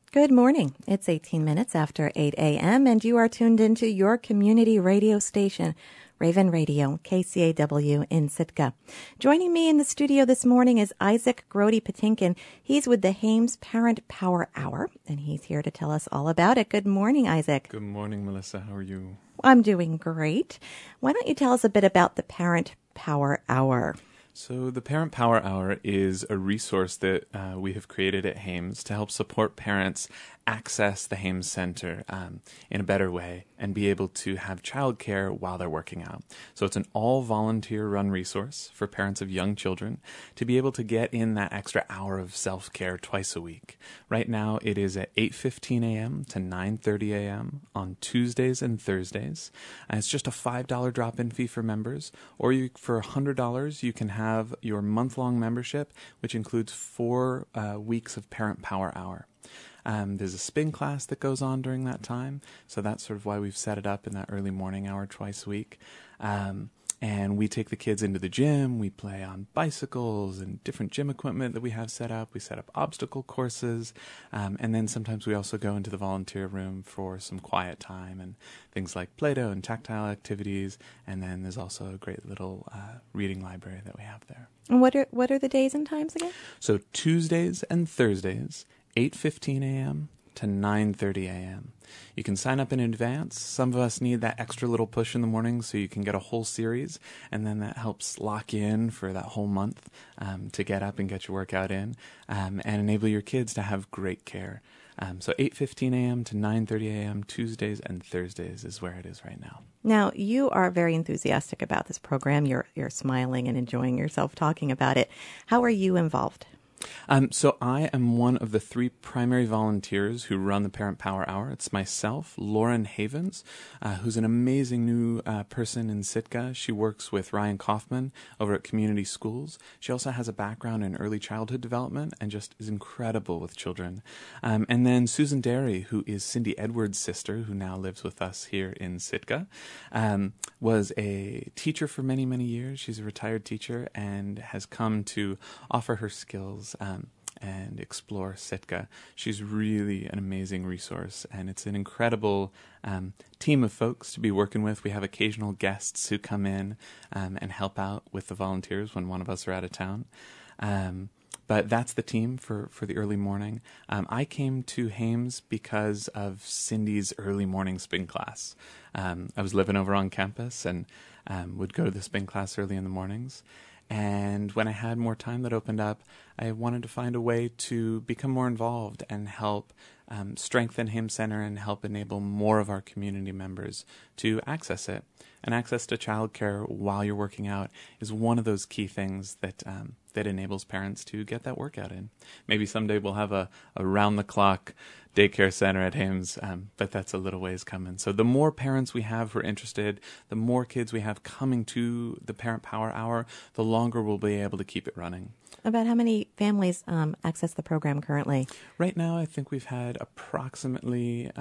Good morning. It's 18 minutes after 8 a.m. and you are tuned into your community radio station, Raven Radio, KCAW in Sitka. Joining me in the studio this morning is Isaac Grody-Patinkin. He's with the Hames Parent Power Hour, and he's here to tell us all about it. Good morning, Isaac. Good morning, Melissa. How are you? I'm doing great. Why don't you tell us a bit about the Parent Power Hour? So the Parent Power Hour is a resource that we have created at Hames to help support parents access the Hames Center in a better way and be able to have childcare while they're working out. So it's an all-volunteer run resource for parents of young children to be able to get in that extra hour of self-care twice a week. Right now it is at 8:15 a.m. to 9:30 a.m. on Tuesdays and Thursdays. It's just a $5 drop-in fee for members, or for $100 you can have your month-long membership, which includes 4 weeks of Parent Power Hour. There's a spin class that goes on during that time, so that's sort of why we've set it up in that early morning hour twice a week. And we take the kids into the gym, we play on bicycles and different gym equipment that we have set up. We set up obstacle courses, and then sometimes we also go into the volunteer room for some quiet time and things like Play-Doh and tactile activities, and then there's also a great little reading library that we have there. And what are the days and times again? So Tuesdays and Thursdays, 8:15 a.m. to 9:30 a.m. You can sign up in advance. Some of us need that extra little push in the morning so you can get a whole series, and then that helps lock you in for that whole month to get up and get your workout in and enable your kids to have great care. So 8:15 a.m. to 9:30 a.m. Tuesdays and Thursdays is where it is right now. Now, you are very enthusiastic about this program. You're smiling and enjoying yourself talking about it. How are you involved? So I am one of the 3 primary volunteers who run the Parent Power Hour. It's myself, Lauren Havens, who's an amazing new person in Sitka. She works with Ryan Kaufman over at Community Schools. She also has a background in early childhood development and just is incredible with children. And then Susan Derry, who is Cindy Edwards' sister, who now lives with us here in Sitka, was a teacher for many, many years. She's a retired teacher and has come to offer her skills and explore Sitka. She's really an amazing resource, and it's an incredible team of folks to be working with. We have occasional guests who come in and help out with the volunteers when one of us are out of town. But that's the team for the early morning. I came to Hames because of Cindy's early morning spin class. I was living over on campus and would go to the spin class early in the mornings. And when I had more time that opened up, I wanted to find a way to become more involved and help strengthen Hames Center and help enable more of our community members to access it. And access to childcare while you're working out is one of those key things that enables parents to get that workout in. Maybe someday we'll have a round-the-clock daycare center at Hames, but that's a little ways coming. So the more parents we have who are interested, the more kids we have coming to the Parent Power Hour, the longer we'll be able to keep it running. About how many families access the program currently? Right now, I think we've had approximately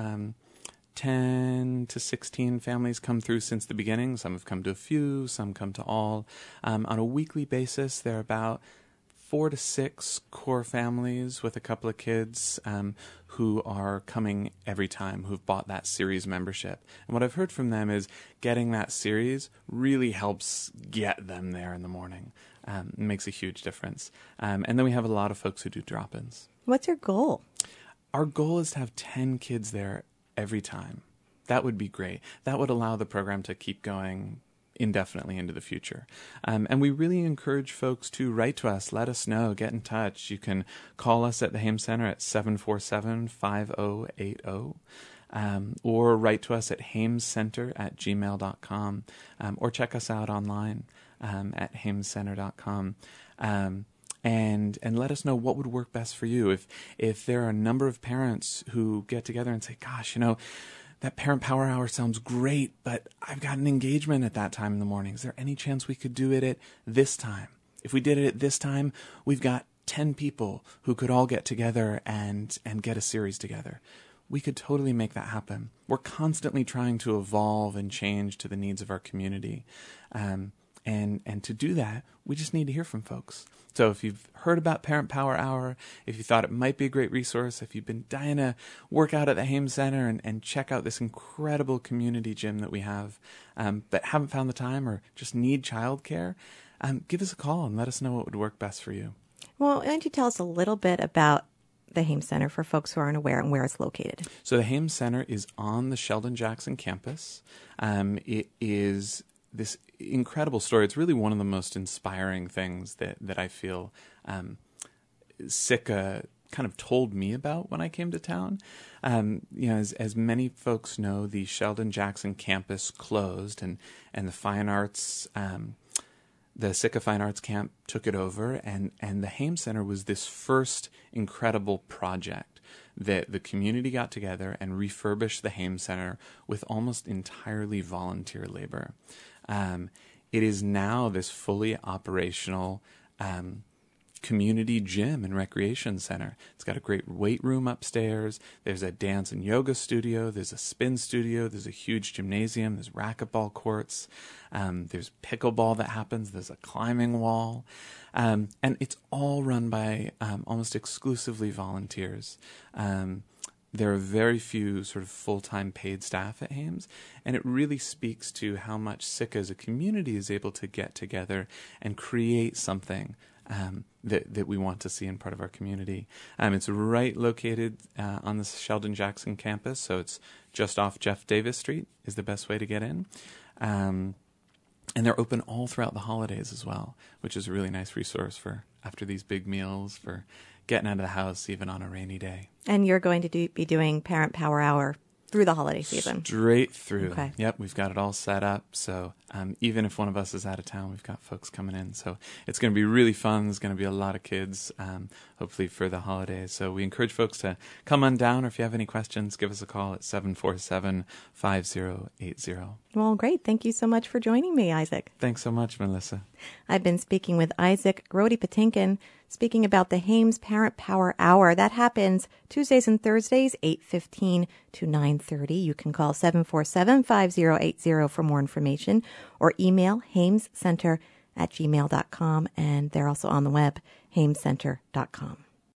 10 to 16 families come through since the beginning. Some have come to a few, some come to all. On a weekly basis, there are about 4 to 6 core families with a couple of kids who are coming every time, who've bought that series membership. And what I've heard from them is getting that series really helps get them there in the morning. It makes a huge difference. And then we have a lot of folks who do drop-ins. What's your goal? Our goal is to have 10 kids there every time. That would be great. That would allow the program to keep going indefinitely into the future. And we really encourage folks to write to us, let us know, get in touch. You can call us at the Hames Center at 747-5080, or write to us at hamescenter@gmail.com, or check us out online at hamescenter.com. And let us know what would work best for you. If there are a number of parents who get together and say, gosh, that Parent Power Hour sounds great, but I've got an engagement at that time in the morning. Is there any chance we could do it at this time? If we did it at this time, we've got 10 people who could all get together and get a series together. We could totally make that happen. We're constantly trying to evolve and change to the needs of our community. And to do that, we just need to hear from folks. So if you've heard about Parent Power Hour, if you thought it might be a great resource, if you've been dying to work out at the Hames Center and check out this incredible community gym that we have, but haven't found the time or just need childcare, give us a call and let us know what would work best for you. Well, why don't you tell us a little bit about the Hames Center for folks who aren't aware and where it's located? So the Hames Center is on the Sheldon Jackson campus. It is this incredible story. It's really one of the most inspiring things that I feel Sitka kind of told me about when I came to town. As many folks know, the Sheldon Jackson campus closed, and the fine arts, the Sitka Fine Arts Camp took it over, and the Hames Center was this first incredible project that the community got together and refurbished the Hames Center with almost entirely volunteer labor. It is now this fully operational community gym and recreation center. It's got a great weight room upstairs. There's a dance and yoga studio. There's a spin studio. There's a huge gymnasium. There's racquetball courts. There's pickleball that happens. There's a climbing wall. And it's all run by almost exclusively volunteers. There are very few sort of full-time paid staff at Hames, and it really speaks to how much Sitka as a community is able to get together and create something that we want to see in part of our community. It's right located on the Sheldon Jackson campus, so it's just off Jeff Davis Street is the best way to get in. And they're open all throughout the holidays as well, which is a really nice resource for after these big meals, for getting out of the house even on a rainy day. And you're going to be doing Parent Power Hour through the holiday season. Straight through. Okay. Yep, we've got it all set up. So even if one of us is out of town, we've got folks coming in. So it's going to be really fun. There's going to be a lot of kids, hopefully for the holidays. So we encourage folks to come on down, or if you have any questions, give us a call at 747-5080. Well, great. Thank you so much for joining me, Isaac. Thanks so much, Melissa. I've been speaking with Isaac Grody-Patinkin, speaking about the Hames Parent Power Hour. That happens Tuesdays and Thursdays, 8:15 to 9:30. You can call 747-5080 for more information, or email hamescenter@gmail.com, and they're also on the web, hamescenter.com.